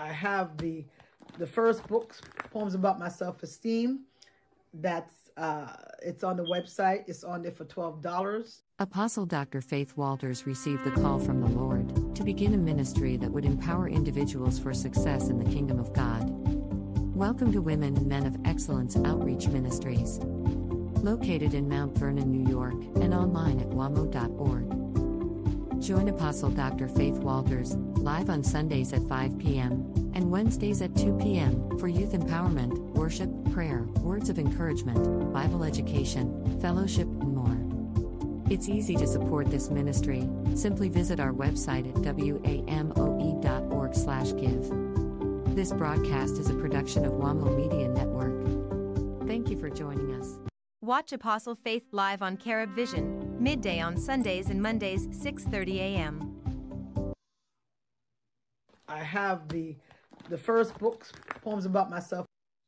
I have the first book, Poems About My Self-Esteem. It's on the website. It's on there for $12. Apostle Dr. Faith Walters received the call from the Lord to begin a ministry that would empower individuals for success in the kingdom of God. Welcome to Women and Men of Excellence Outreach Ministries. Located in Mount Vernon, New York, and online at wamo.org. Join Apostle Dr. Faith Walters live on Sundays at 5 p.m. and Wednesdays at 2 p.m. for youth empowerment, worship, prayer, words of encouragement, Bible education, fellowship, and more. It's easy to support this ministry. Simply visit our website at wamo.org/give. This broadcast is a production of WAMO Media Network. Thank you for joining us. Watch Apostle Faith live on Carib Vision, midday on Sundays and Mondays, 6:30 a.m. I have the first book, Poems About Myself.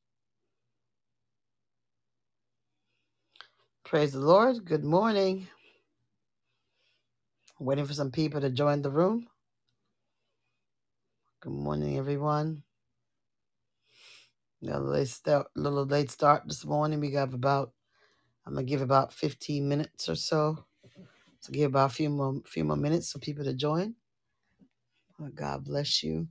Praise the Lord. Good morning. Waiting for some people to join the room. Good morning, everyone. A little late start this morning. I'm gonna give about 15 minutes or so. So give about a few more minutes for people to join. Oh, God bless you.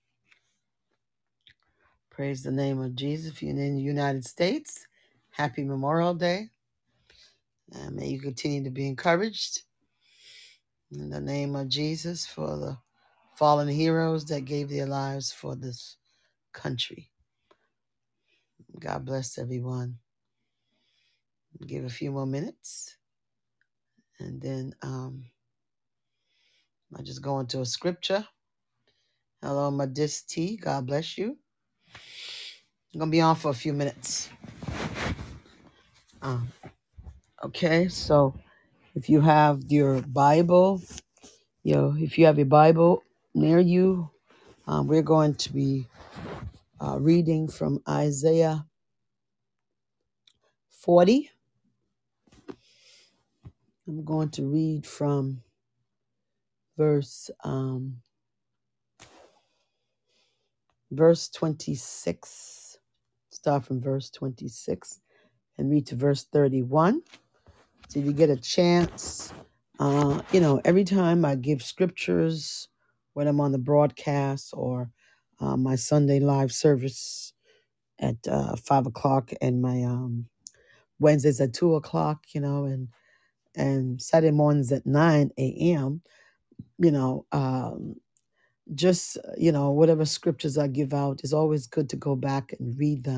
Praise the name of Jesus. If you're in the United States, happy Memorial Day. And may you continue to be encouraged in the name of Jesus for the fallen heroes that gave their lives for this country. God bless everyone. Give a few more minutes. And then I just go into a scripture. Hello, Madis T. God bless you. I'm going to be on for a few minutes. Okay, so if you have your Bible, if you have your Bible near you, we're going to be reading from Isaiah 40. I'm going to read from verse 26. Start from verse 26 and read to verse 31. So if you get a chance, every time I give scriptures, when I'm on the broadcast or my Sunday live service at 5 o'clock and my Wednesdays at 2 o'clock, and Saturday mornings at 9 a.m., whatever scriptures I give out, it's always good to go back and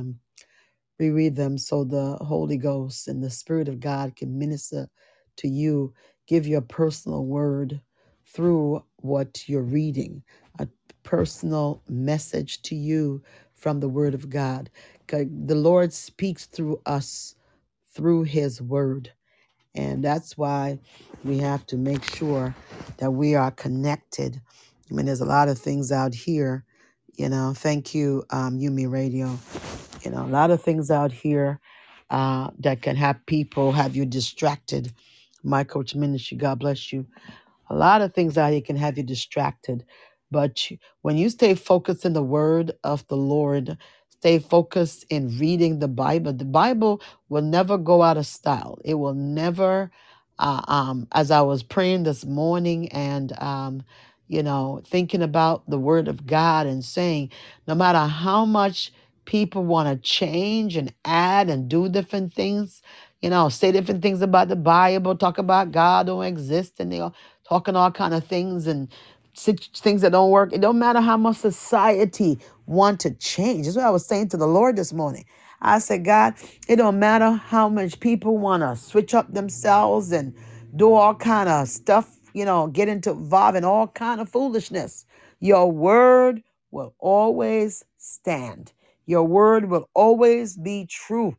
reread them so the Holy Ghost and the Spirit of God can minister to you, give you a personal word through what you're reading, a personal message to you from the Word of God. The Lord speaks through us through His Word. And that's why we have to make sure that we are connected. I mean, there's a lot of things out here, Thank you, Yumi Radio. A lot of things out here that can have you distracted. My Coach Ministry, God bless you. A lot of things out here can have you distracted. But when you stay focused in the word of the Lord, stay focused in reading the Bible will never go out of style. It will never, as I was praying this morning and, thinking about the word of God and saying, no matter how much people want to change and add and do different things, say different things about the Bible, talk about God don't exist, and they're talking all kind of things and things that don't work. It don't matter how much society want to change. That's what I was saying to the Lord this morning. I said, God, it don't matter how much people want to switch up themselves and do all kind of stuff, get involved in all kind of foolishness. Your word will always stand. Your word will always be true.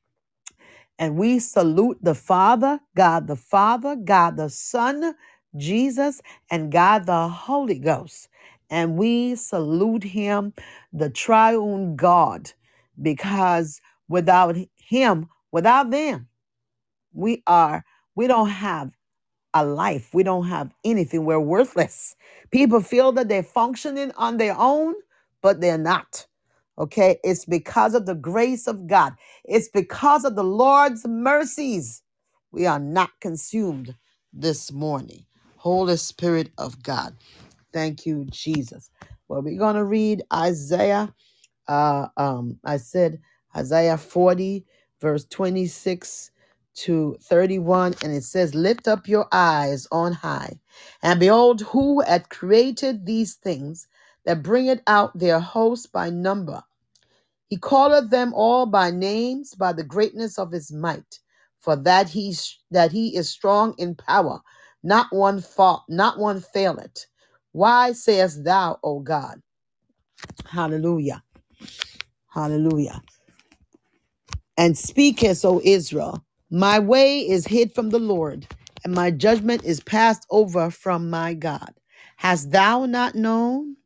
And we salute the Father, God the Son, Jesus, and God the Holy Ghost. And we salute Him, the triune God, because without Him, without them, we don't have a life. We don't have anything. We're worthless. People feel that they're functioning on their own, but they're not. Okay, it's because of the grace of God. It's because of the Lord's mercies. We are not consumed this morning. Holy Spirit of God. Thank you, Jesus. Well, we're going to read Isaiah. I said Isaiah 40, verse 26 to 31, and it says, "Lift up your eyes on high, and behold, who had created these things that bringeth out their host by number. He calleth them all by names, by the greatness of his might, for that he is strong in power, not one faileth. Why sayest thou, O God?" Hallelujah. Hallelujah. "And speakest, O Israel, my way is hid from the Lord, and my judgment is passed over from my God. Hast thou not known?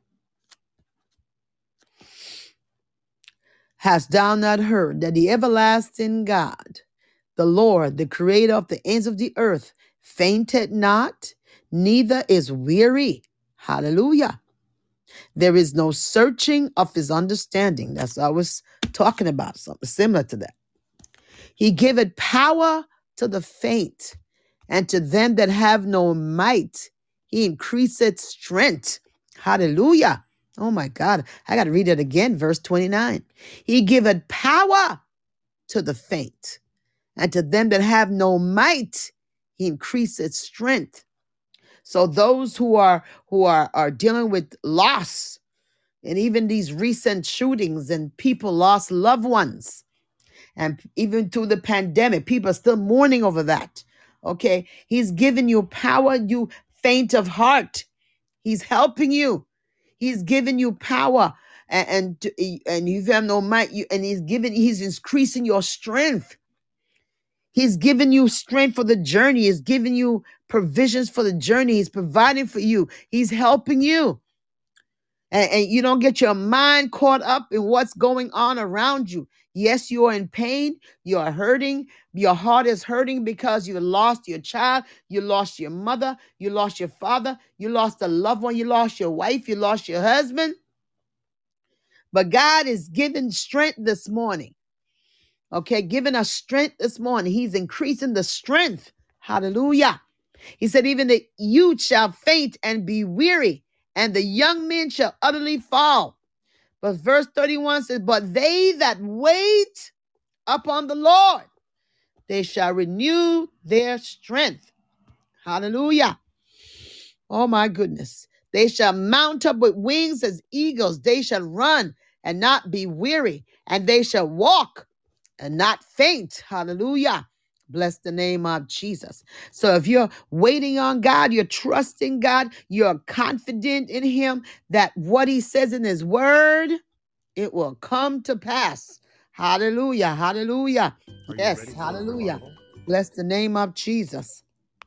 Hast thou not heard that the everlasting God, the Lord, the creator of the ends of the earth, fainted not, neither is weary?" Hallelujah. "There is no searching of his understanding." That's what I was talking about, something similar to that. "He giveth power to the faint, and to them that have no might, he increaseth strength." Hallelujah. Oh my God. I got to read it again, verse 29. "He giveth power to the faint, and to them that have no might, he increaseth strength." So those who are dealing with loss, and even these recent shootings, and people lost loved ones, and even through the pandemic, people are still mourning over that. Okay, he's giving you power, you faint of heart. He's helping you. He's giving you power, and you have no might. He's increasing your strength. He's giving you strength for the journey. He's giving you provisions for the journey. He's providing for you. He's helping you. And you don't get your mind caught up in what's going on around you. Yes, you are in pain. You are hurting. Your heart is hurting because you lost your child. You lost your mother. You lost your father. You lost a loved one. You lost your wife. You lost your husband. But God is giving strength this morning. Okay, giving us strength this morning. He's increasing the strength. Hallelujah. He said, "Even the youth shall faint and be weary, and the young men shall utterly fall." But verse 31 says, "But they that wait upon the Lord, they shall renew their strength." Hallelujah. Oh my goodness. "They shall mount up with wings as eagles. They shall run and not be weary, and they shall walk and not faint." Hallelujah. Bless the name of Jesus. So if you're waiting on God, you're trusting God, you're confident in him that what he says in his word, it will come to pass. Hallelujah. Hallelujah. Yes. Hallelujah. Bless the name of Jesus.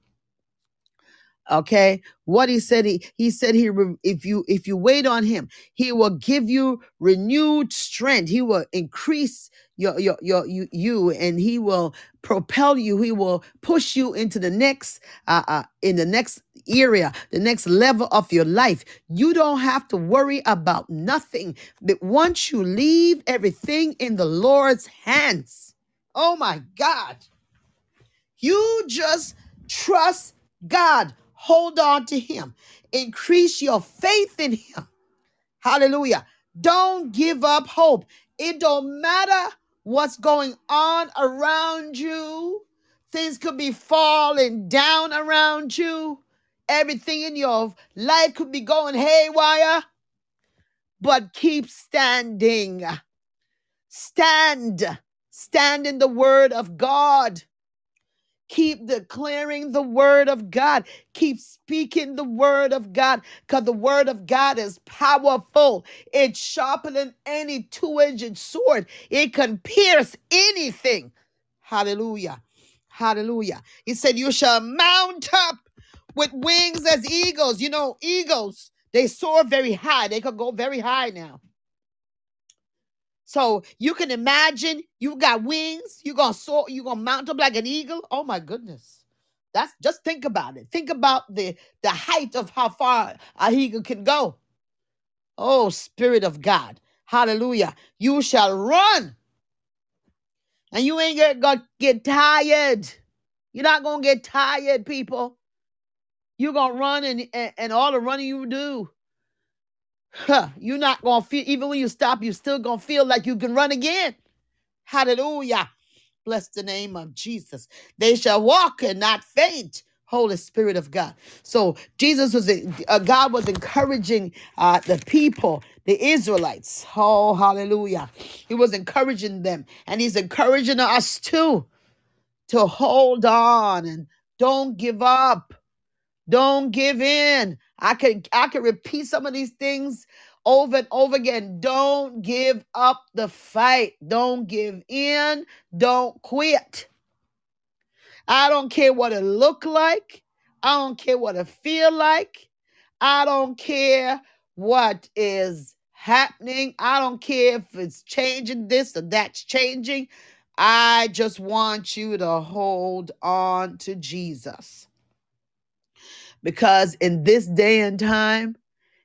Okay, what he said, if you wait on him, he will give you renewed strength. He will increase you, and he will propel you. He will push you into the next in the next area, the next level of your life. You don't have to worry about nothing, but once you leave everything in the Lord's hands, oh my God, you just trust God. Hold on to him. Increase your faith in him. Hallelujah. Don't give up hope. It don't matter what's going on around you. Things could be falling down around you. Everything in your life could be going haywire. But keep standing. Stand. Stand in the word of God. Keep declaring the word of God. Keep speaking the word of God, because the word of God is powerful. It's sharper than any two-edged sword. It can pierce anything. Hallelujah. Hallelujah. He said, "You shall mount up with wings as eagles." You know, eagles, they soar very high. They could go very high now. So you can imagine you got wings, you're going to soar, you're going to mount up like an eagle. Oh my goodness. That's just think about it. Think about the height of how far an eagle can go. Oh, Spirit of God. Hallelujah. You shall run. And you ain't gonna get tired. You're not going to get tired, people. You're going to run and all the running you do. You're not going to feel, even when you stop, you're still going to feel like you can run again. Hallelujah. Bless the name of Jesus. They shall walk and not faint. Holy Spirit of God. So God was encouraging the people, the Israelites. Oh, hallelujah. He was encouraging them, and he's encouraging us too to hold on and don't give up. Don't give in. I could repeat some of these things over and over again. Don't give up the fight. Don't give in. Don't quit. I don't care what it look like. I don't care what it feel like. I don't care what is happening. I don't care if it's changing this or that's changing. I just want you to hold on to Jesus. Because in this day and time,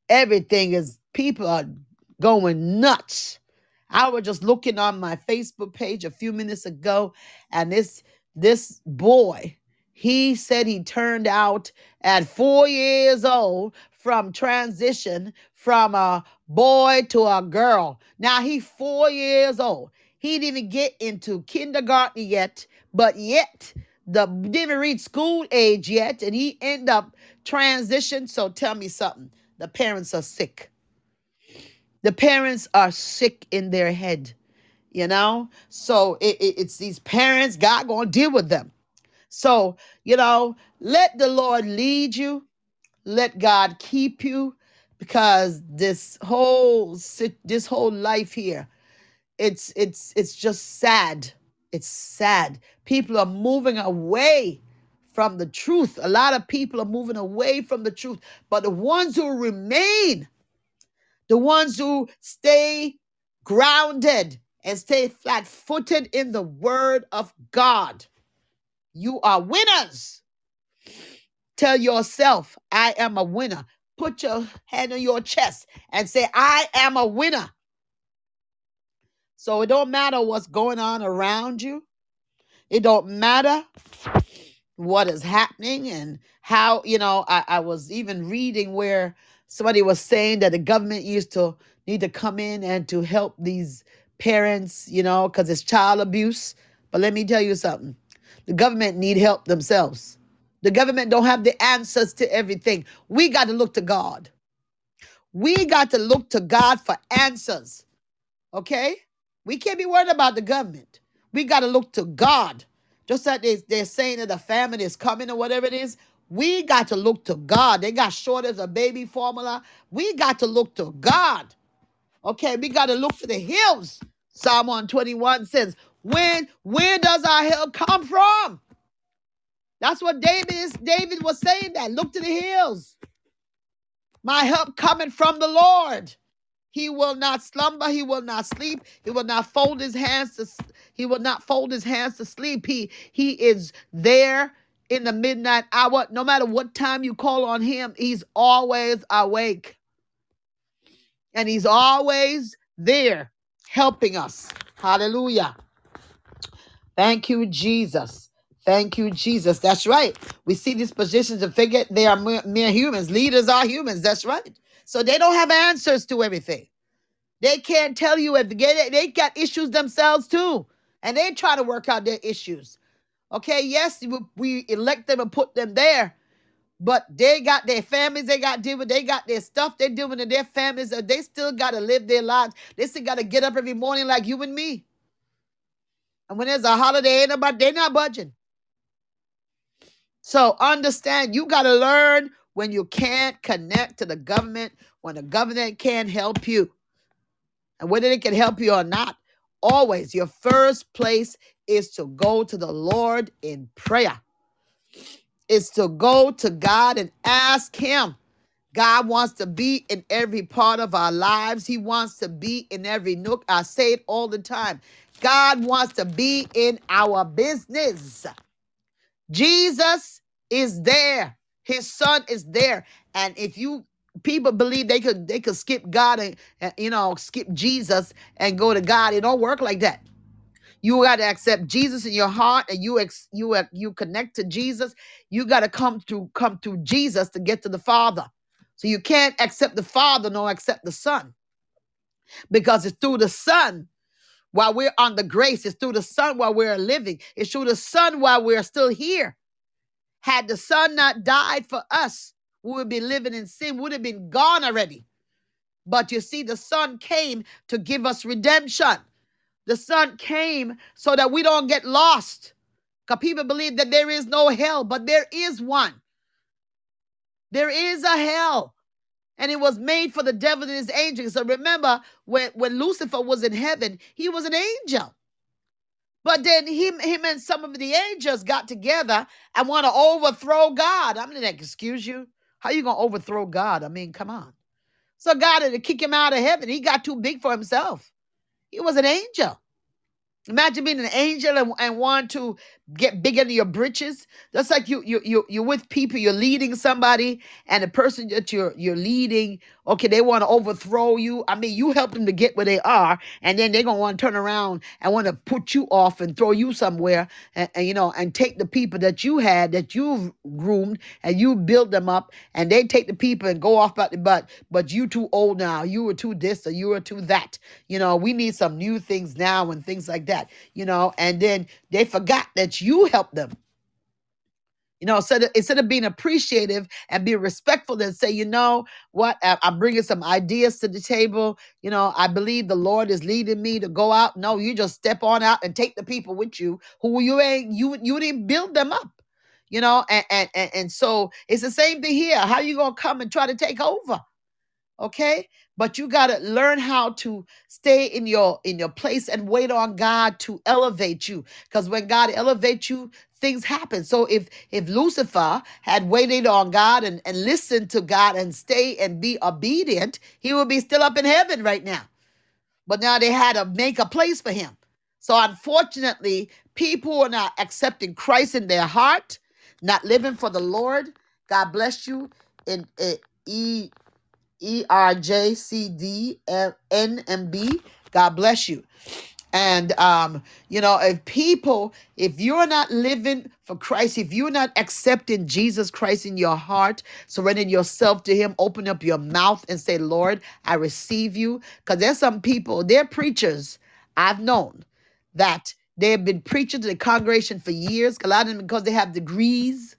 people are going nuts. I was just looking on my Facebook page a few minutes ago, and this boy, he said he turned out at 4 years old from transition from a boy to a girl. Now he's 4 years old. He didn't even get into kindergarten yet, but yet didn't even reach school age yet, and he ended up transition. So tell me something. The parents are sick. The parents are sick in their head, you know? So it's these parents, God gonna deal with them. So, let the Lord lead you. Let God keep you, because this whole life here, it's just sad. It's sad. People are moving away from the truth. A lot of people are moving away from the truth. But the ones who remain, the ones who stay grounded and stay flat-footed in the word of God, you are winners. Tell yourself, I am a winner. Put your hand on your chest and say, I am a winner. So it don't matter what's going on around you. It don't matter what is happening and how, I was even reading where somebody was saying that the government used to need to come in and to help these parents, because it's child abuse. But let me tell you something. The government need help themselves. The government don't have the answers to everything. We got to look to God. We got to look to God for answers. Okay? We can't be worried about the government. We got to look to God. Just like they're saying that the famine is coming or whatever it is, we got to look to God. They got shortage of baby formula. We got to look to God. Okay, we got to look to the hills. Psalm 121 says, where does our help come from? That's what David was saying that. Look to the hills. My help coming from the Lord. He will not slumber. He will not sleep. He will not fold his hands to sleep. He is there in the midnight hour. No matter what time you call on him, he's always awake. And he's always there helping us. Hallelujah. Thank you, Jesus. Thank you, Jesus. That's right. We see these positions and figure they are mere humans. Leaders are humans. That's right. So they don't have answers to everything. They can't tell you everything. They got issues themselves too. And they try to work out their issues. Okay, yes, we elect them and put them there. But they got their families they got to deal with. They got their stuff they're dealing with in their families. They still got to live their lives. They still got to get up every morning like you and me. And when there's a holiday, they're not budging. So understand, you got to learn when you can't connect to the government, when the government can't help you. And whether it can help you or not, always your first place is to go to the Lord in prayer. It's to go to God and ask him. God wants to be in every part of our lives. He wants to be in every nook. I say it all the time. God wants to be in our business. Jesus is there. His son is there. And if you people believe they could skip God and skip Jesus and go to God. It don't work like that. You got to accept Jesus in your heart, and you connect to Jesus. You got to come through Jesus to get to the Father. So you can't accept the Father nor accept the Son, because it's through the Son while we're on the grace. It's through the Son while we're living. It's through the Son while we're still here. Had the Son not died for us, we would be living in sin. We would have been gone already. But you see, the Son came to give us redemption. The Son came so that we don't get lost. Because people believe that there is no hell, but there is one. There is a hell. And it was made for the devil and his angels. So remember, when Lucifer was in heaven, he was an angel. But then him and some of the angels got together and want to overthrow God. I'm like, excuse you? How you going to overthrow God? I mean, come on. So God had to kick him out of heaven. He got too big for himself. He was an angel. Imagine being an angel and want to get bigger than your britches. That's like you're with people, you're leading somebody, and the person that you're leading, okay, they want to overthrow you. I mean, you help them to get where they are, and then they're gonna want to turn around and want to put you off and throw you somewhere, and take the people that you had, that you've groomed, and you build them up, and they take the people and go off about the butt. But you too old now. You were too this or you were too that. We need some new things now and things like that. And then they forgot that you helped them. Instead of being appreciative and being respectful and say, what, I'm bringing some ideas to the table. I believe the Lord is leading me to go out. No, you just step on out and take the people with you who you didn't build them up. And so it's the same thing here. How you gonna come and try to take over? Okay, but you got to learn how to stay in your place and wait on God to elevate you. Because when God elevates you, things happen. So if Lucifer had waited on God and listened to God and stay and be obedient, he would be still up in heaven right now. But now they had to make a place for him. So unfortunately, people are not accepting Christ in their heart, not living for the Lord. God bless you. In ERJCDNMB. God bless you. And, if you're not living for Christ, if you're not accepting Jesus Christ in your heart, surrendering yourself to him, open up your mouth and say, Lord, I receive you. Because there's some people, they're preachers I've known that they have been preaching to the congregation for years. A lot of them, because they have degrees,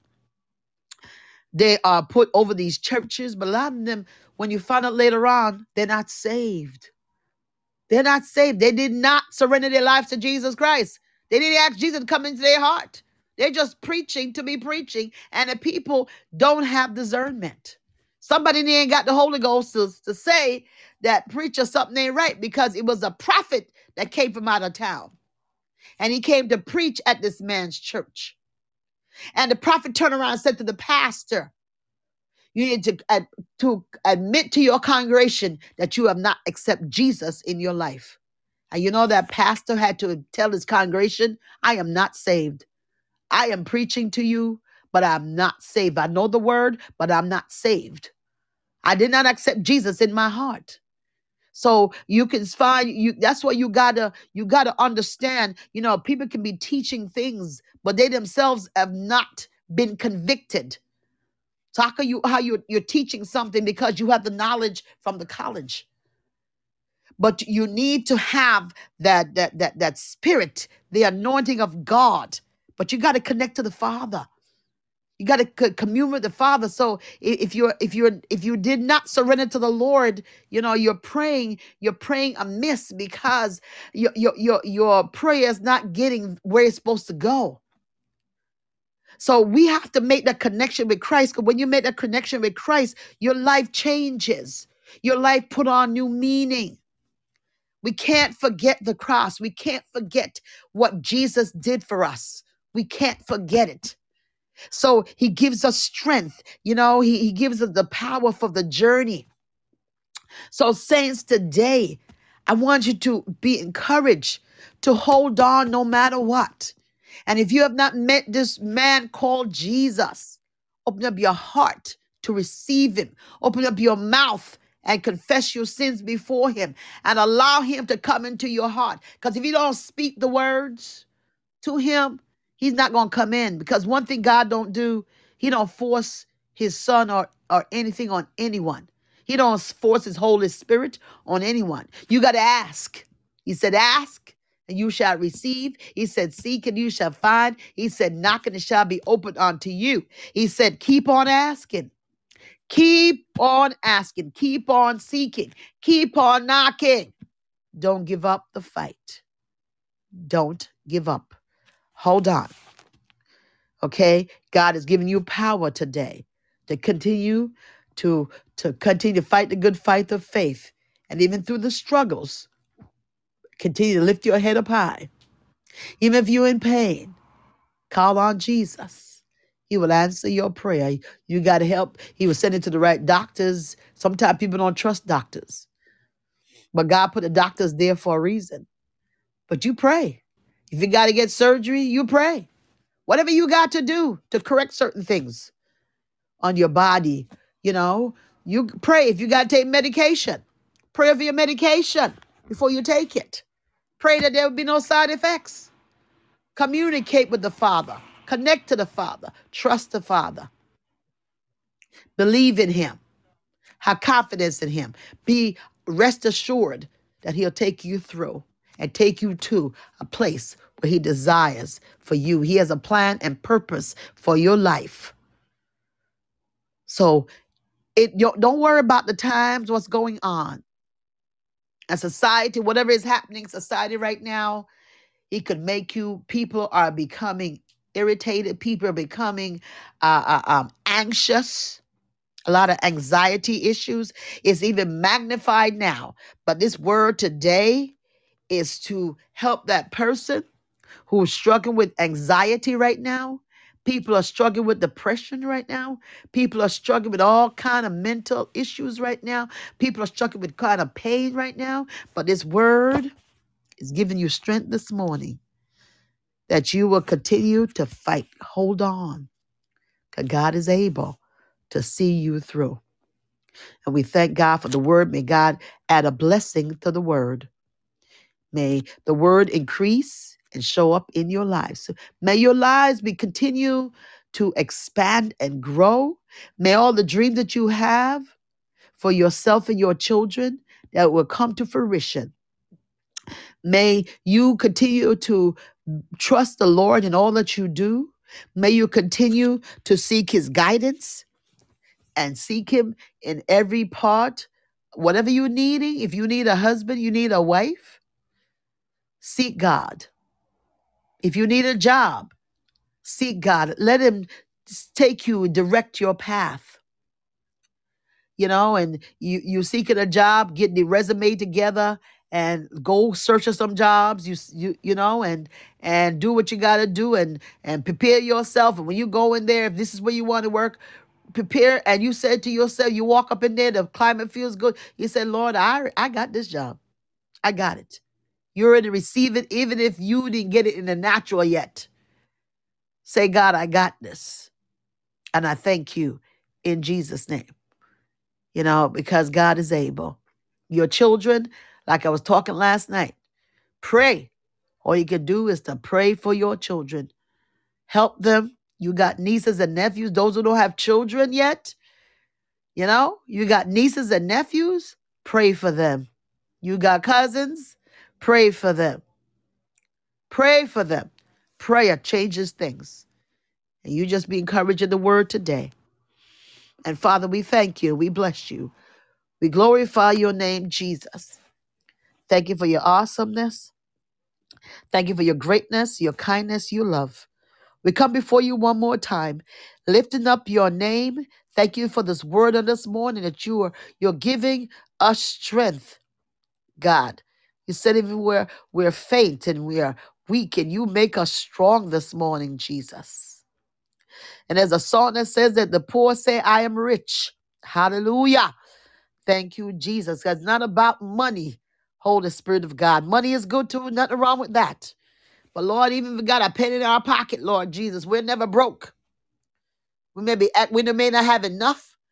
they are put over these churches. But a lot of them, when you find out later on, they're not saved. They're not saved. They did not surrender their lives to Jesus Christ. They didn't ask Jesus to come into their heart. They're just preaching to be preaching. And the people don't have discernment. Somebody ain't got the Holy Ghost to say that preacher something ain't right, because it was a prophet that came from out of town. And he came to preach at this man's church. And the prophet turned around and said to the pastor, you need to admit to your congregation that you have not accepted Jesus in your life. And that pastor had to tell his congregation, I am not saved. I am preaching to you, but I'm not saved. I know the word, but I'm not saved. I did not accept Jesus in my heart. So you can find that's why you gotta understand, people can be teaching things, but they themselves have not been convicted. So how you're teaching something because you have the knowledge from the college. But you need to have that spirit, the anointing of God. But you got to connect to the Father. You got to commune with the Father. So if you did not surrender to the Lord, you're praying amiss, because your prayer is not getting where it's supposed to go. So we have to make that connection with Christ. Because when you make that connection with Christ, your life changes. Your life put on new meaning. We can't forget the cross. We can't forget what Jesus did for us. We can't forget it. So he gives us strength. He gives us the power for the journey. So saints, today, I want you to be encouraged to hold on no matter what. And if you have not met this man called Jesus, open up your heart to receive him. Open up your mouth and confess your sins before him and allow him to come into your heart. Because if you don't speak the words to him, he's not going to come in. Because one thing God don't do, he don't force his son or anything on anyone. He don't force his Holy Spirit on anyone. You got to ask. He said, ask and you shall receive. He said, seek and you shall find. He said, knock and it shall be opened unto you. He said, keep on asking. Keep on asking. Keep on seeking. Keep on knocking. Don't give up the fight. Don't give up. Hold on. Okay? God has given you power today to continue to continue to fight the good fight of faith. And even through the struggles, continue to lift your head up high. Even if you're in pain, call on Jesus. He will answer your prayer. You got help. He will send it to the right doctors. Sometimes people don't trust doctors. But God put the doctors there for a reason. But you pray. If you got to get surgery, you pray. Whatever you got to do to correct certain things on your body, you pray. If you got to take medication, pray over your medication before you take it. Pray that there will be no side effects. Communicate with the Father. Connect to the Father. Trust the Father. Believe in him. Have confidence in him. Rest assured that he'll take you through and take you to a place where he desires for you. He has a plan and purpose for your life. So don't worry about the times, what's going on. And society, whatever is happening, society right now, it could make people are becoming irritated. People are becoming anxious. A lot of anxiety issues is even magnified now. But this word today is to help that person who is struggling with anxiety right now. People are struggling with depression right now. People are struggling with all kind of mental issues right now. People are struggling with kind of pain right now. But this word is giving you strength this morning that you will continue to fight. Hold on, because God is able to see you through. And we thank God for the word. May God add a blessing to the word. May the word increase and show up in your lives. May your lives continue to expand and grow. May all the dreams that you have for yourself and your children that will come to fruition. May you continue to trust the Lord in all that you do. May you continue to seek his guidance and seek him in every part. Whatever you're needing, if you need a husband, you need a wife, seek God. If you need a job, seek God. Let him take you, direct your path. And you seeking a job, get the resume together and go search for some jobs, and do what you got to do and prepare yourself. And when you go in there, if this is where you want to work, prepare. And you said to yourself, you walk up in there, the climate feels good. You said, Lord, I got this job. I got it. You're ready to receive it, even if you didn't get it in the natural yet. Say, God, I got this. And I thank you in Jesus' name. Because God is able. Your children, like I was talking last night, pray. All you can do is to pray for your children. Help them. You got nieces and nephews, those who don't have children yet. You got nieces and nephews, pray for them. You got cousins, pray for them. Pray for them. Prayer changes things. And you just be encouraged in the word today. And Father, we thank you. We bless you. We glorify your name, Jesus. Thank you for your awesomeness. Thank you for your greatness, your kindness, your love. We come before you one more time, lifting up your name. Thank you for this word on this morning that you're giving us strength, God. You said even we're faint and we are weak, and you make us strong this morning, Jesus. And there's a song that says that the poor say, I am rich. Hallelujah. Thank you, Jesus. It's not about money, Holy Spirit of God. Money is good too. Nothing wrong with that. But Lord, even if we got a penny in our pocket, Lord Jesus, we're never broke. We may not have enough,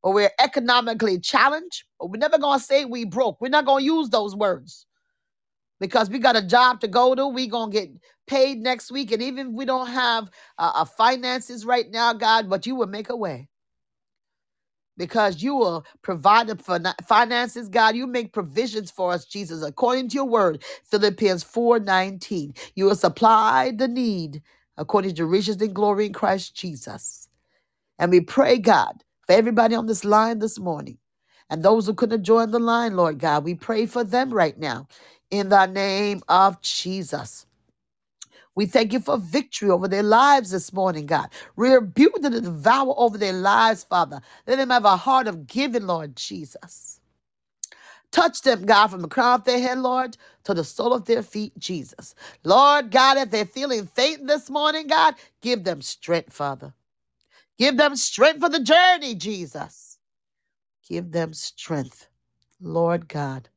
or we're economically challenged, but we're never going to say we broke. We're not going to use those words because we got a job to go to. We're going to get paid next week. And even if we don't have finances right now, God, but you will make a way because you will provide the finances, God. You make provisions for us, Jesus, according to your word, Philippians 4:19. You will supply the need according to your riches and glory in Christ Jesus. And we pray, God, for everybody on this line this morning and those who couldn't join the line, Lord God. We pray for them right now in the name of Jesus. We thank you for victory over their lives this morning, God. Rebuke the devourer over their lives, Father. Let them have a heart of giving, Lord Jesus. Touch them, God, from the crown of their head, Lord, to the sole of their feet, Jesus. Lord God, if they're feeling faint this morning, God, give them strength, Father. Give them strength for the journey, Jesus. Give them strength, Lord God.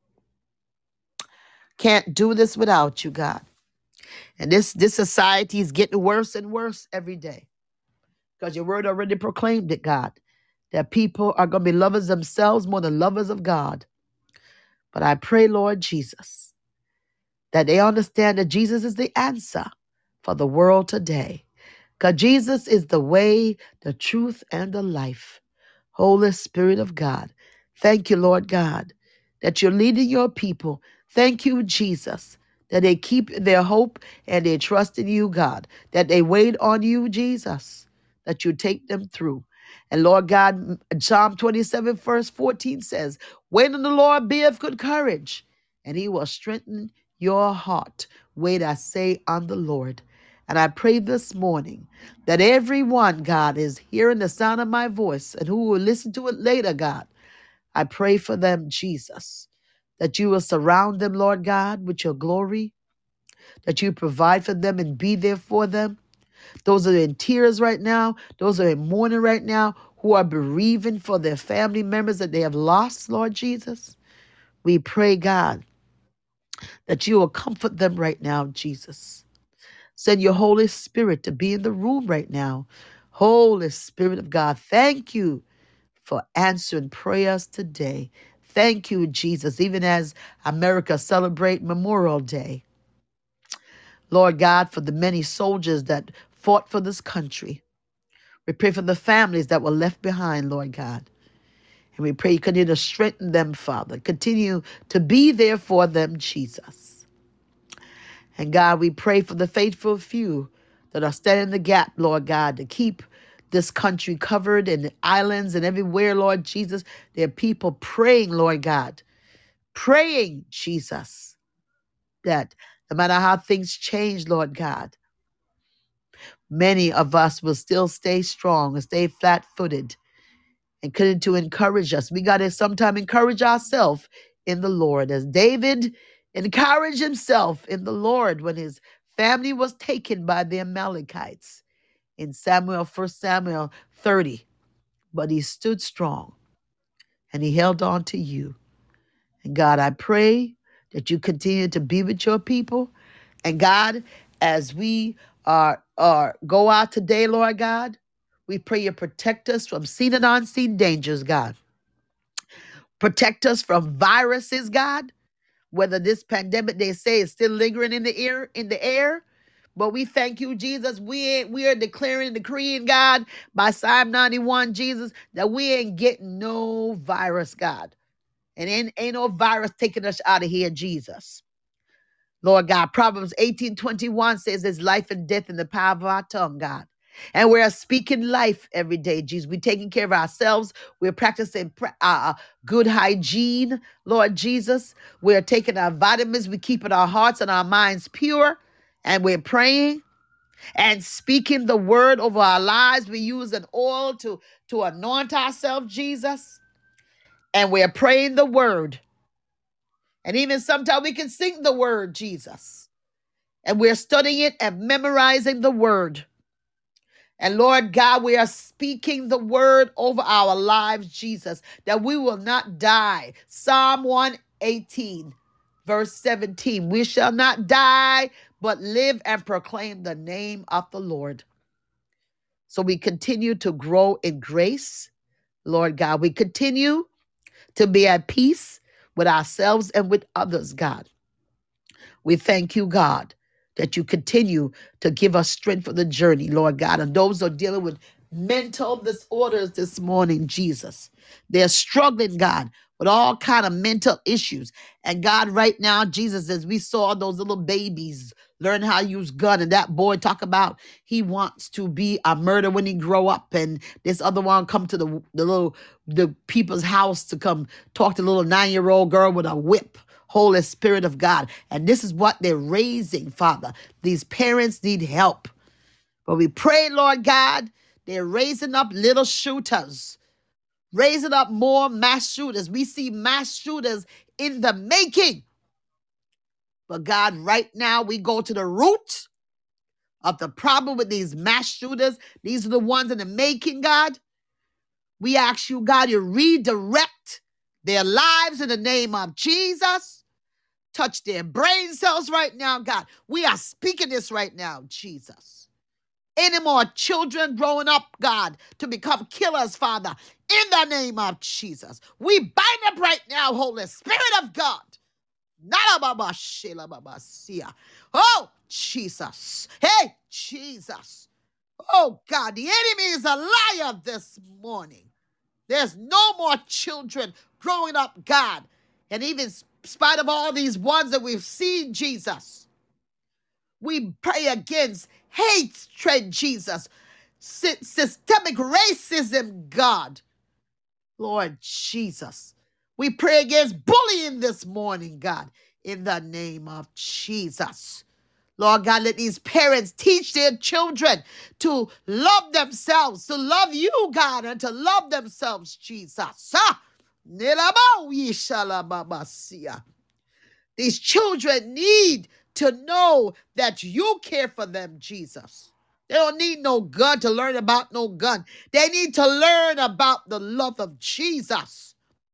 Can't do this without you, God. And this society is getting worse and worse every day because your word already proclaimed it, God, that people are going to be lovers themselves more than lovers of God. But I pray, Lord Jesus, that they understand that Jesus is the answer for the world today. Because Jesus is the way, the truth, and the life. Holy Spirit of God, thank you, Lord God, that you're leading your people. Thank you, Jesus, that they keep their hope and they trust in you, God, that they wait on you, Jesus, that you take them through. And Lord God, Psalm 27, verse 14 says, wait on the Lord, be of good courage, and he will strengthen your heart. Wait, I say, on the Lord. And I pray this morning that everyone, God, is hearing the sound of my voice and who will listen to it later, God. I pray for them, Jesus, that you will surround them, Lord God, with your glory, that you provide for them and be there for them. Those are in tears right now. Those are in mourning right now who are bereaving for their family members that they have lost, Lord Jesus. We pray, God, that you will comfort them right now, Jesus. Send your Holy Spirit to be in the room right now. Holy Spirit of God, thank you for answering prayers today. Thank you, Jesus, even as America celebrate Memorial Day. Lord God, for the many soldiers that fought for this country. We pray for the families that were left behind, Lord God. And we pray you continue to strengthen them, Father. Continue to be there for them, Jesus. And God, we pray for the faithful few that are standing in the gap, Lord God, to keep this country covered in the islands and everywhere, Lord Jesus. There are people praying, Lord God, praying, Jesus, that no matter how things change, Lord God, many of us will still stay strong and stay flat-footed and continue to encourage us. We got to sometimes encourage ourselves in the Lord. As David encouraged himself in the Lord when his family was taken by the Amalekites in 1 Samuel 30. But he stood strong and he held on to you. And God, I pray that you continue to be with your people. And God, as we go out today, Lord God, we pray you protect us from seen and unseen dangers, God. Protect us from viruses, God. Whether this pandemic, they say, is still lingering in the air. But we thank you, Jesus. We are declaring and decreeing, God, by Psalm 91, Jesus, that we ain't getting no virus, God. And ain't no virus taking us out of here, Jesus. Lord God, Proverbs 18:21 says there's life and death in the power of our tongue, God. And we're speaking life every day, Jesus. We're taking care of ourselves. We're practicing good hygiene, Lord Jesus. We're taking our vitamins. We're keeping our hearts and our minds pure. And we're praying and speaking the word over our lives. We use an oil to anoint ourselves, Jesus. And we're praying the word. And even sometimes we can sing the word, Jesus. And we're studying it and memorizing the word. And Lord God, we are speaking the word over our lives, Jesus, that we will not die. Psalm 118, verse 17. We shall not die, but live and proclaim the name of the Lord. So we continue to grow in grace, Lord God, we continue to be at peace with ourselves and with others, God. We thank you, God, that you continue to give us strength for the journey, Lord God. And those who are dealing with mental disorders this morning, Jesus, they're struggling, God, with all kind of mental issues. And God, right now, Jesus, as we saw those little babies learn how to use gun, and that boy talk about he wants to be a murderer when he grow up, and this other one come to the people's house to come talk to the little 9-year-old girl with a whip. Holy Spirit of God. And this is what they're raising, Father. These parents need help. But we pray, Lord God, they're raising up little shooters, raising up more mass shooters. We see mass shooters in the making. But God, right now we go to the root of the problem with these mass shooters. These are the ones in the making, God. We ask you, God, you redirect their lives in the name of Jesus. Touch their brain cells right now, God. We are speaking this right now, Jesus. Any more children growing up, God, to become killers, Father, in the name of Jesus. We bind up right now, Holy Spirit of God. Oh, Jesus. Hey, Jesus. Oh, God, the enemy is a liar this morning. There's no more children growing up, God. And even in spite of all these ones that we've seen, Jesus, we pray against hatred, Jesus, systemic racism, God. Lord Jesus, we pray against bullying this morning, God, in the name of Jesus. Lord God, let these parents teach their children to love themselves, to love you, God, and to love themselves, Jesus. These children need to know that you care for them, Jesus. They don't need no gun to learn about no gun. They need to learn about the love of Jesus.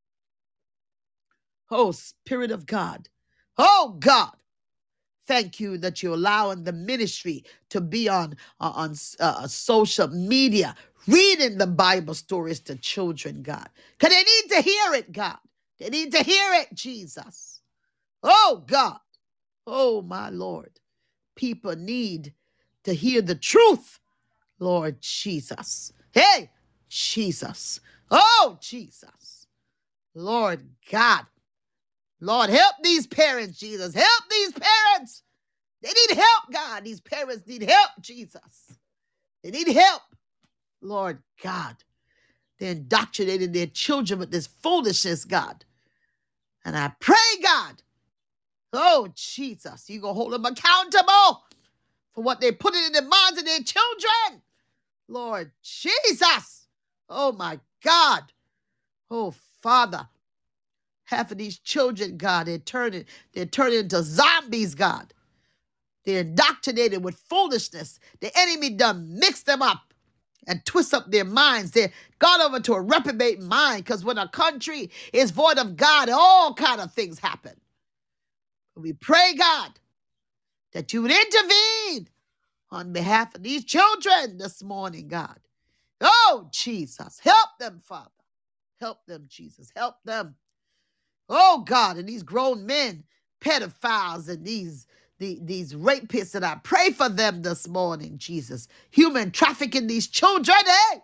Oh, Spirit of God. Oh, God. Thank you that you're allowing the ministry to be on social media, reading the Bible stories to children, God. Because they need to hear it, God. They need to hear it, Jesus. Oh, God. Oh, my Lord. People need to hear the truth, Lord Jesus. Hey, Jesus. Oh, Jesus. Lord God. Lord, help these parents, Jesus. Help these parents. They need help, God. These parents need help, Jesus. They need help, Lord God. They're indoctrinating their children with this foolishness, God. And I pray, God, oh, Jesus, you're going to hold them accountable for what they're putting in the minds of their children. Lord Jesus. Oh, my God. Oh, Father. Half of these children, God, they're turning into zombies, God. They're indoctrinated with foolishness. The enemy done mixed them up and twist up their minds. They're gone over to a reprobate mind, because when a country is void of God, all kind of things happen. We pray, God, that you would intervene on behalf of these children this morning, God. Oh, Jesus, help them, Father. Help them, Jesus. Help them. Oh, God, and these grown men, pedophiles, and these rapists, and I pray for them this morning, Jesus. Human trafficking these children,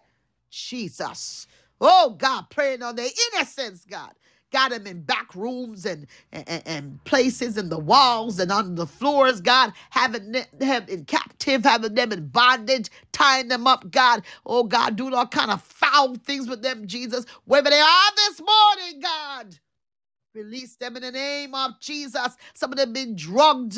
Jesus. Oh, God, praying on their innocence, God. Got them in back rooms and places in the walls and on the floors, God, having them in captive, having them in bondage, tying them up, God. Oh, God, doing all kind of foul things with them, Jesus. Wherever they are this morning, God. Release them in the name of Jesus. Some of them been drugged,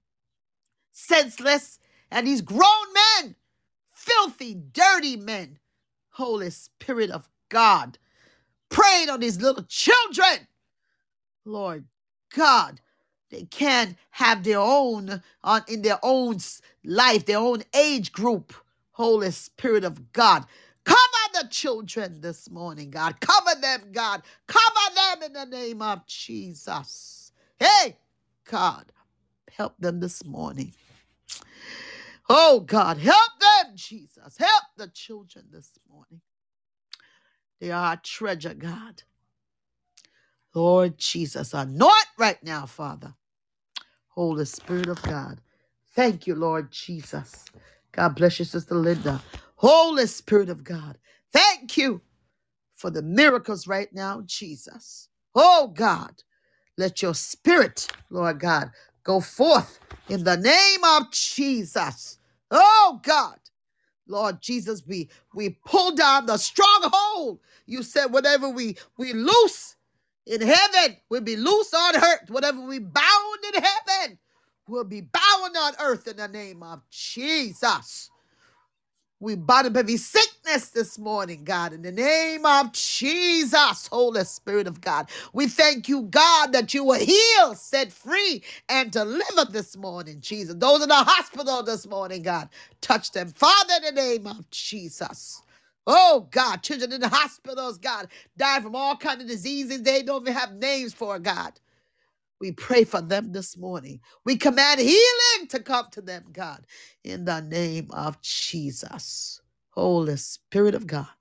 senseless, and these grown men, filthy, dirty men. Holy Spirit of God, praying on these little children. Lord God, they can't have their own in their own life, their own age group. Holy Spirit of God, cover the children this morning, God. Cover them, God. Cover them in the name of Jesus. Hey, God, help them this morning. Oh, God, help them, Jesus. Help the children this morning. They are our treasure, God. Lord Jesus, anoint right now, Father. Holy Spirit of God. Thank you, Lord Jesus. God bless you, Sister Linda. Holy Spirit of God. Thank you for the miracles right now, Jesus. Oh, God. Let your spirit, Lord God, go forth in the name of Jesus. Oh, God. Lord Jesus, we pull down the stronghold. You said whatever we loose in heaven will be loose on earth. Whatever we bound in heaven will be bound on earth in the name of Jesus. We bind up every sickness this morning, God, in the name of Jesus, Holy Spirit of God. We thank you, God, that you will heal, set free, and deliver this morning, Jesus. Those in the hospital this morning, God, touch them. Father, in the name of Jesus. Oh, God, children in the hospitals, God, die from all kinds of diseases they don't even have names for, God. We pray for them this morning. We command healing to come to them, God, in the name of Jesus. Holy Spirit of God.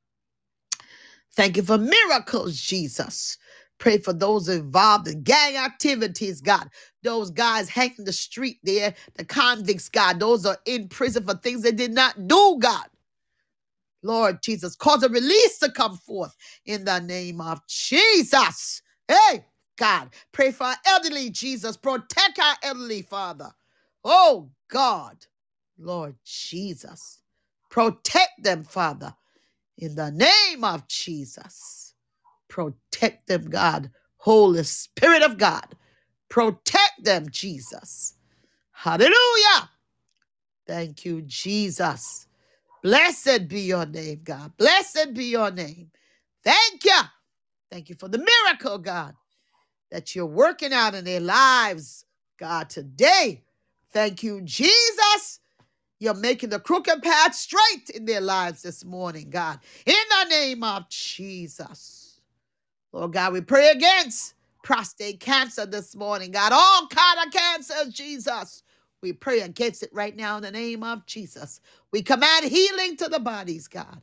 Thank you for miracles, Jesus. Pray for those involved in gang activities, God. Those guys hanging the street there, the convicts, God. Those are in prison for things they did not do, God. Lord Jesus, cause a release to come forth in the name of Jesus. Hey, God, pray for our elderly, Jesus. Protect our elderly, Father. Oh, God, Lord Jesus. Protect them, Father, in the name of Jesus. Protect them, God. Holy Spirit of God. Protect them, Jesus. Hallelujah. Thank you, Jesus. Blessed be your name, God. Blessed be your name. Thank you. Thank you for the miracle, God, that you're working out in their lives, God, today. Thank you, Jesus. You're making the crooked path straight in their lives this morning, God. In the name of Jesus. Lord God, we pray against prostate cancer this morning, God. All kind of cancers, Jesus. We pray against it right now in the name of Jesus. We command healing to the bodies, God.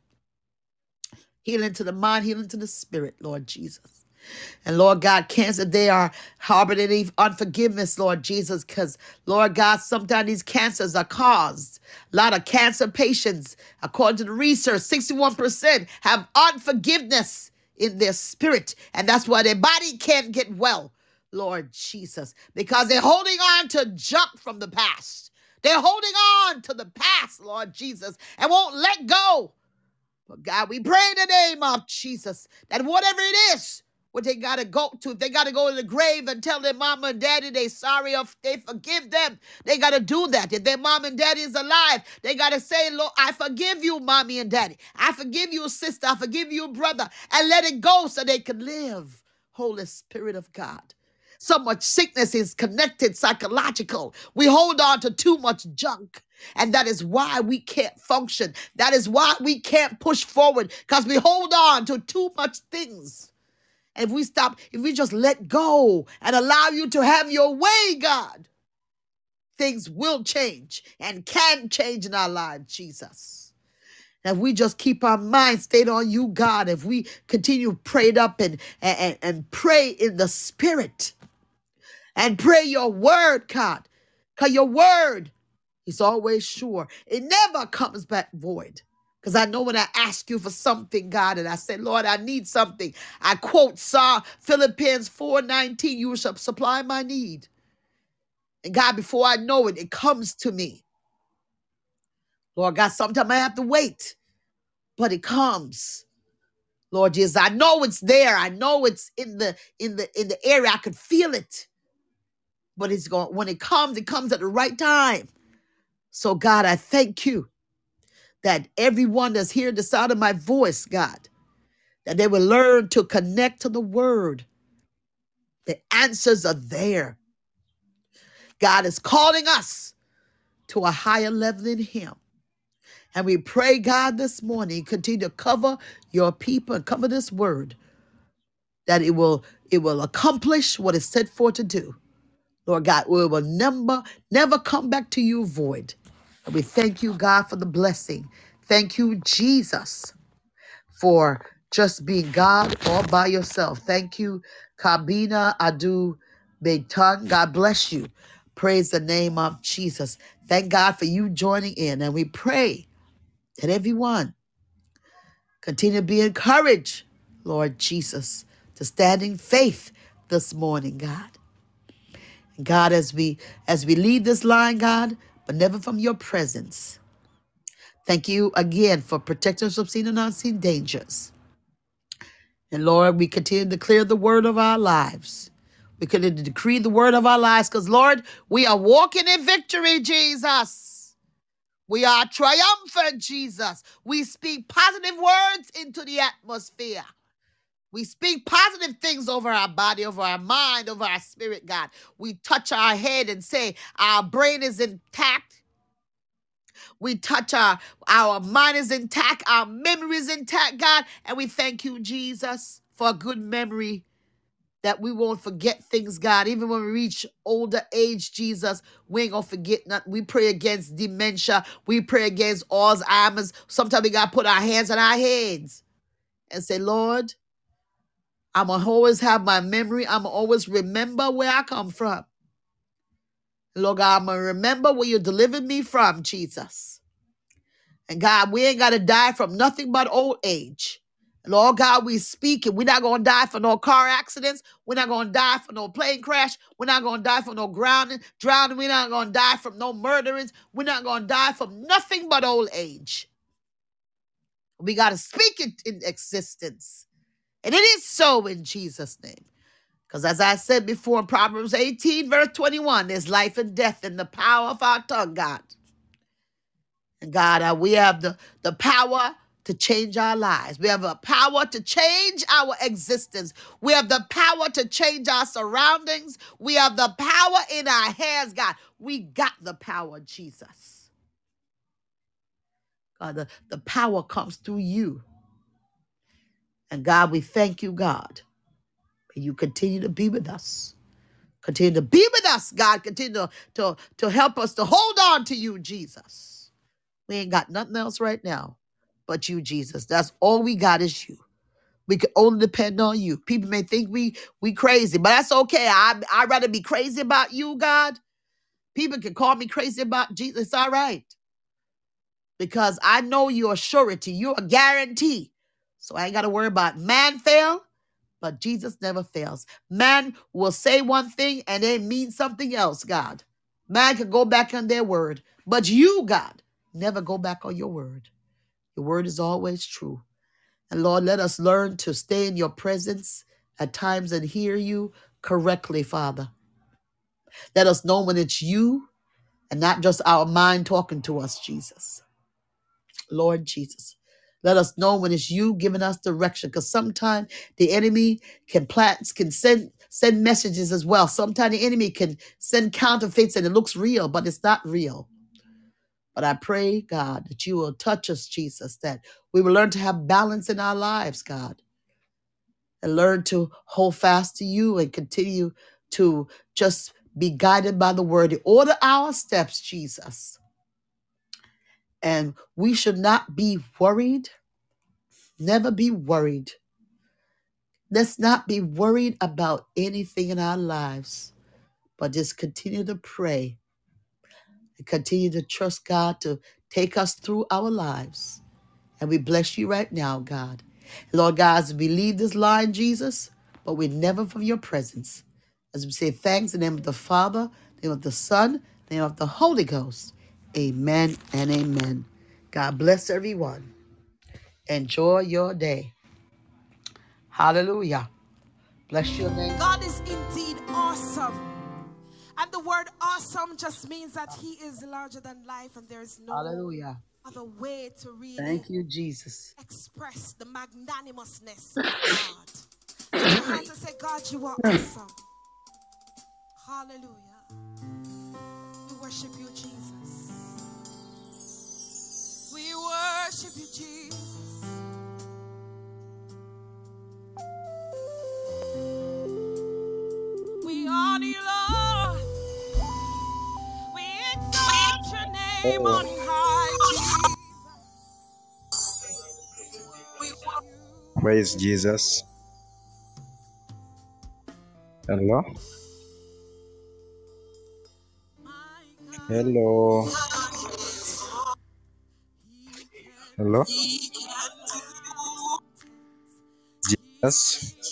Healing to the mind, healing to the spirit, Lord Jesus. And Lord God, cancer, they are harboring unforgiveness, Lord Jesus, because, Lord God, sometimes these cancers are caused. A lot of cancer patients, according to the research, 61% have unforgiveness in their spirit. And that's why their body can't get well, Lord Jesus, because they're holding on to junk from the past. They're holding on to the past, Lord Jesus, and won't let go. But God, we pray in the name of Jesus that whatever it is, what they got to go to, if they got to go to the grave and tell their mama and daddy they sorry or they forgive them, they got to do that. If their mom and daddy is alive, they got to say, Lord, I forgive you, mommy and daddy. I forgive you, sister. I forgive you, brother. And let it go so they can live. Holy Spirit of God. So much sickness is connected, psychological. We hold on to too much junk. And that is why we can't function. That is why we can't push forward, because we hold on to too much things. And if we just let go and allow you to have your way, God, things will change and can change in our lives, Jesus. If we just keep our mind stayed on you, God, if we continue prayed up and pray in the spirit and pray your word, God, because your word is always sure. It never comes back void. Because I know when I ask you for something, God, and I say, Lord, I need something, I quote Philippians 4:19, you shall supply my need. And God, before I know it, it comes to me. Lord God, sometimes I have to wait, but it comes. Lord Jesus, I know it's there. I know it's in the area. I could feel it. But when it comes at the right time. So God, I thank you that everyone that's hearing the sound of my voice, God, that they will learn to connect to the word. The answers are there. God is calling us to a higher level in him. And we pray, God, this morning, continue to cover your people and cover this word, that it will accomplish what it's set for to do. Lord God, we will never come back to you void. And we thank you, God, for the blessing. Thank you, Jesus, for just being God all by yourself. Thank you, Kabina Adu Begtan. God bless you. Praise the name of Jesus. Thank God for you joining in. And we pray that everyone continue to be encouraged, Lord Jesus, to stand in faith this morning, God. And God, as we leave this line, God, but never from your presence. Thank you again for protecting us from seen and unseen dangers. And Lord, we continue to declare the word of our lives. We continue to decree the word of our lives because, Lord, we are walking in victory, Jesus. We are triumphant, Jesus. We speak positive words into the atmosphere. We speak positive things over our body, over our mind, over our spirit, God. We touch our head and say our brain is intact. We touch our mind is intact, our memory is intact, God. And we thank you, Jesus, for a good memory that we won't forget things, God. Even when we reach older age, Jesus, we ain't gonna forget nothing. We pray against dementia. We pray against Alzheimer's. Sometimes we gotta put our hands on our heads and say, Lord, I'm gonna always have my memory. I'm gonna always remember where I come from. Lord God, I'm gonna remember where you delivered me from, Jesus. And God, we ain't got to die from nothing but old age. Lord God, we speak and we're not going to die for no car accidents. We're not going to die for no plane crash. We're not going to die from no drowning. We're not going to die from no murderings. We're not going to die from nothing but old age. We got to speak it in existence. And it is so in Jesus' name. Because as I said before in Proverbs 18, verse 21, there's life and death in the power of our tongue, God. And God, we have the power to change our lives. We have the power to change our existence. We have the power to change our surroundings. We have the power in our hands, God. We got the power, Jesus. God, the power comes through you. And God, we thank you, God. May you continue to be with us. Continue to be with us, God. Continue to help us to hold on to you, Jesus. We ain't got nothing else right now but you, Jesus. That's all we got is you. We can only depend on you. People may think we crazy, but that's okay. I'd rather be crazy about you, God. People can call me crazy about Jesus. It's all right. Because I know you're a surety. You're a guarantee. So I ain't got to worry about man fail, but Jesus never fails. Man will say one thing and they mean something else, God. Man can go back on their word. But you, God, never go back on your word. Your word is always true. And Lord, let us learn to stay in your presence at times and hear you correctly, Father. Let us know when it's you and not just our mind talking to us, Jesus. Lord Jesus, let us know when it's you giving us direction, because sometimes the enemy can send messages as well. Sometimes the enemy can send counterfeits and it looks real, but it's not real. But I pray, God, that you will touch us, Jesus, that we will learn to have balance in our lives, God, and learn to hold fast to you and continue to just be guided by the word. Order our steps, Jesus. And we should not be worried. Never be worried. Let's not be worried about anything in our lives, but just continue to pray and continue to trust God to take us through our lives. And we bless you right now, God. Lord God, as we leave this line, Jesus, but we're never from your presence. As we say thanks in the name of the Father, the name of the Son, the name of the Holy Ghost. Amen and amen. God bless everyone. Enjoy your day. Hallelujah. Bless your name. God is indeed awesome. And the word awesome just means that he is larger than life and there is no Hallelujah. other way to really Thank you, Jesus. express the magnanimousness of God. Lift your hands and say, God, you are awesome. Hallelujah. We worship you, Jesus. We worship you, Jesus. We honor you, Lord. We exalt your name on high, Jesus. We worship you. Praise Jesus. Hello? Hello? Hello? Jesus?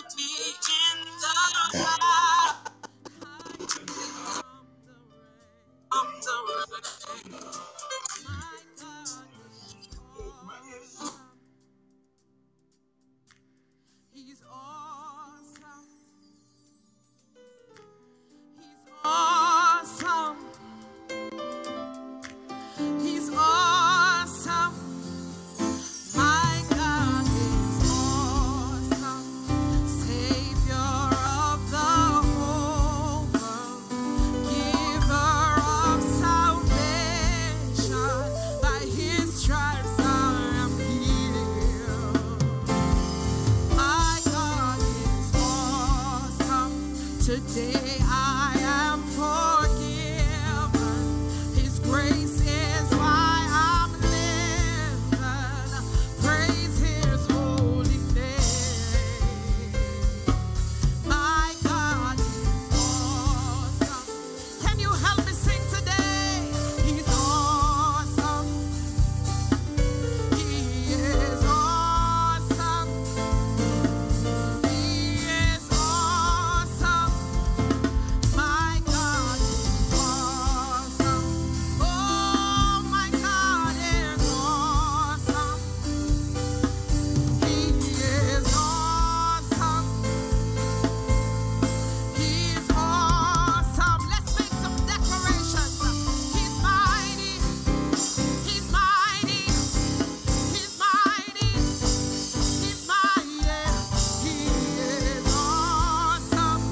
He's awesome. He's awesome. He's awesome. My God is awesome. Savior of the whole world. Giver of salvation. By his stripes I am healed. My God is awesome. Today I am forgiven. His grace is why I'm living. Praise his holy name. My God is awesome. Can you help me sing today? He's awesome. He is awesome. He is awesome. My God is awesome. Oh, my God is awesome. He is awesome. He's awesome. Let's make some declarations. He's mighty. He's mighty. He's mighty. He's mighty. He is awesome.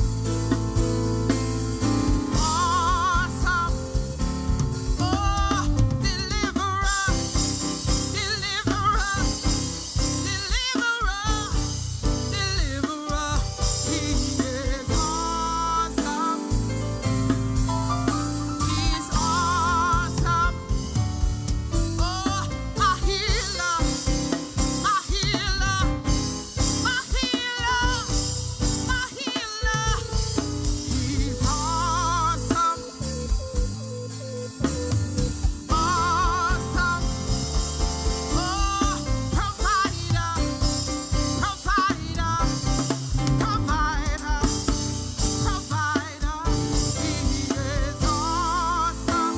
Awesome. Oh, deliverer. Deliverer. Deliverer. Deliverer. He is awesome. He's awesome. Oh, my healer. My healer. My healer. My healer. He's awesome. Awesome. Oh, provider. Provider. Provider. Provider. He is awesome.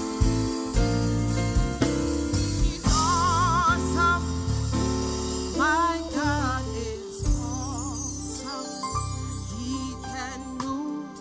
He's awesome. My God is awesome. He can move.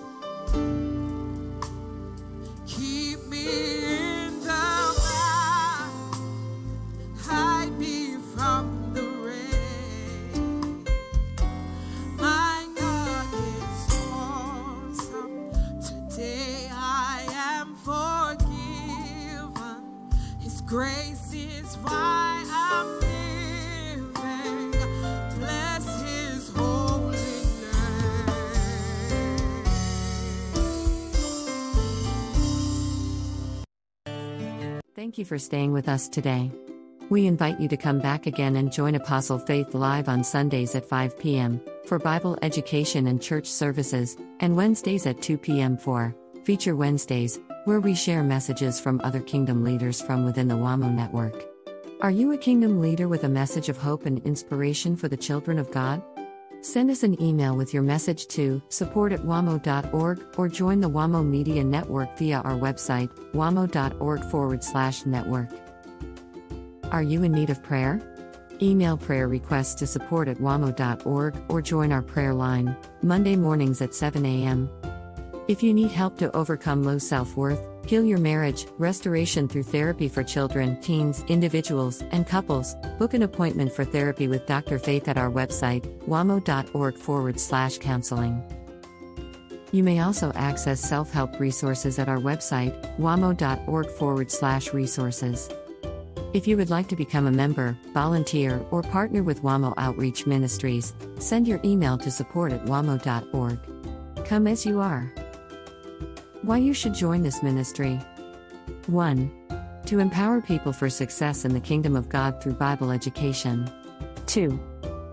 Keep me in the back. Hide me from the rain. My God is awesome. Today I am forgiven. His grace is why I'm living. Bless his holy name. Thank you for staying with us today. We invite you to come back again and join Apostle Faith Live on Sundays at 5 p.m. for Bible education and church services, and Wednesdays at 2 p.m. for Feature Wednesdays, where we share messages from other kingdom leaders from within the WAMO network. Are you a kingdom leader with a message of hope and inspiration for the children of God? Send us an email with your message to support@wamo.org or join the WAMO Media Network via our website, wamo.org/network. Are you in need of prayer? Email prayer requests to support@wamo.org or join our prayer line, Monday mornings at 7 a.m. If you need help to overcome low self-worth, heal your marriage, restoration through therapy for children, teens, individuals, and couples, book an appointment for therapy with Dr. Faith at our website, wamo.org/counseling. You may also access self-help resources at our website, wamo.org/resources. If you would like to become a member, volunteer, or partner with WAMO Outreach Ministries, send your email to support@wamo.org. Come as you are. Why you should join this ministry. 1. To empower people for success in the kingdom of God through Bible education. 2.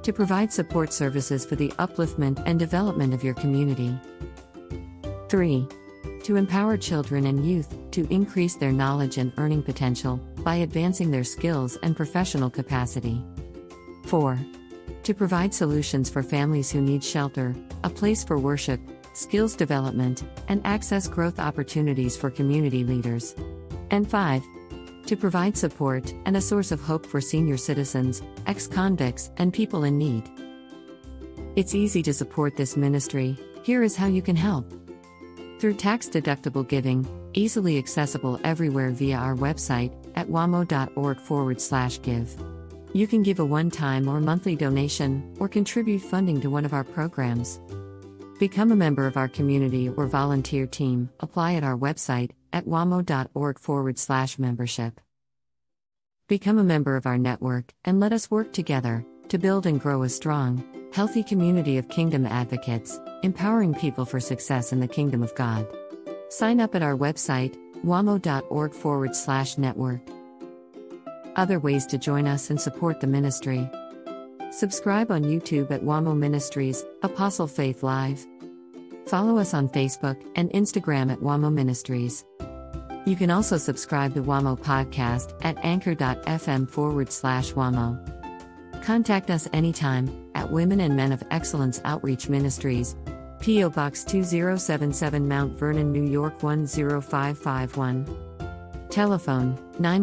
To provide support services for the upliftment and development of your community. 3. To empower children and youth to increase their knowledge and earning potential by advancing their skills and professional capacity. 4. To provide solutions for families who need shelter, a place for worship, skills development, and access growth opportunities for community leaders. And 5. To provide support and a source of hope for senior citizens, ex-convicts, and people in need. It's easy to support this ministry. Here is how you can help. Through tax-deductible giving, easily accessible everywhere via our website at wamo.org/give. You can give a one-time or monthly donation, or contribute funding to one of our programs. Become a member of our community or volunteer team. Apply at our website at wamo.org/membership. Become a member of our network and let us work together to build and grow a strong, healthy community of kingdom advocates, empowering people for success in the kingdom of God. Sign up at our website, wamo.org/network. Other ways to join us and support the ministry. Subscribe on YouTube at WAMO Ministries, Apostle Faith Live. Follow us on Facebook and Instagram at WAMO Ministries. You can also subscribe to WAMO Podcast at anchor.fm/WAMO. Contact us anytime at Women and Men of Excellence Outreach Ministries, P.O. Box 2077 Mount Vernon, New York 10551. Telephone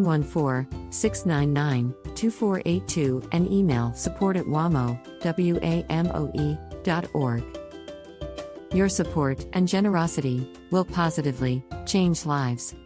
914-699-2482 and email support@wamo.org. Your support and generosity will positively change lives.